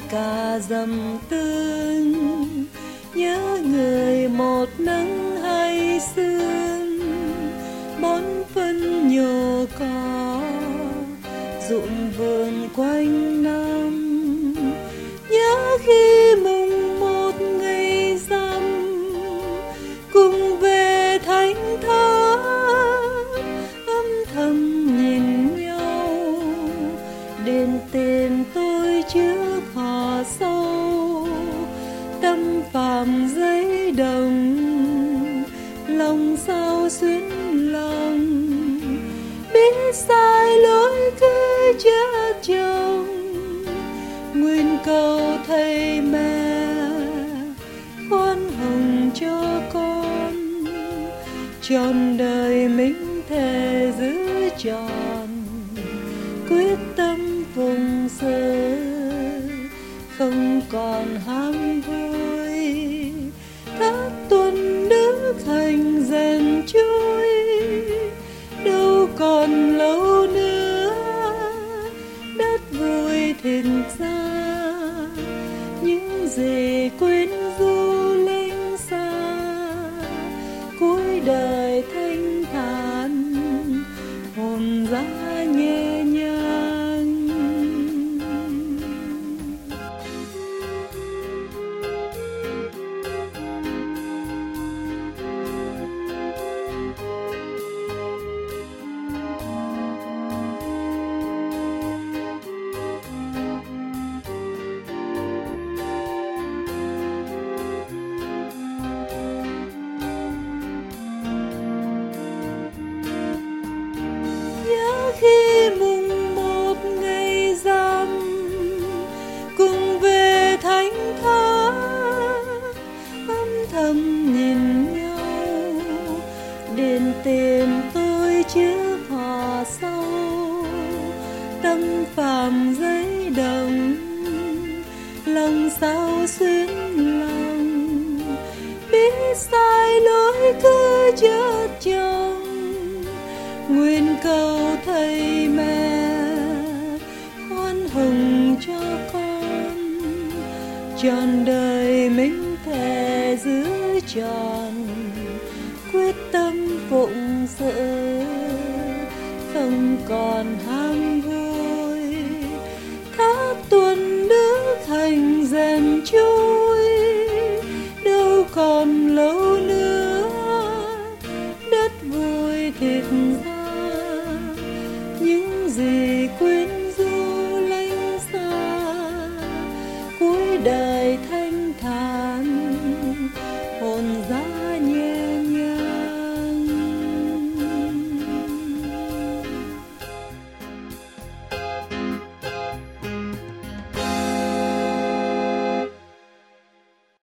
cả dầm tương, nhớ người một nắng hay sương, bón phân nhổ cỏ rụng vườn quanh năm. Nhớ khi mùng một ngày rằm cùng về thánh thất, âm thầm nhìn nhau, đền tên tôi trước họ sâu, tâm phàm giấy đồng, lòng sao xuyến lòng, biết sai lỗi cứ chớ chồng, nguyện cầu thầy mẹ khoan hồng cho con, trọn đời mình thề giữ tròn, quyết tâm phụng sự không còn ham vui, thác tuần đức hành rèn trôi, đâu còn lâu nữa đất vui thịt ra, những gì quyến du linh xa, cuối đời thanh thản hồn giá nhẹ nhàng. Khi mùng một ngày rằm cùng về thánh thất, âm thầm nhìn nhau, đền tiền tôi trước họ sau, tâm phàm giấy đồng, lòng sao xuyến lòng, biết sai lỗi cứ chớ chồng, nguyện cầu thầy mẹ khoan hồng cho con, trọn đời mình thề giữ tròn, quyết tâm phụng sự không còn ham vui, thác tuần đức hành rèn trôi, đâu còn lâu nữa đất vui thịt ra, những gì quên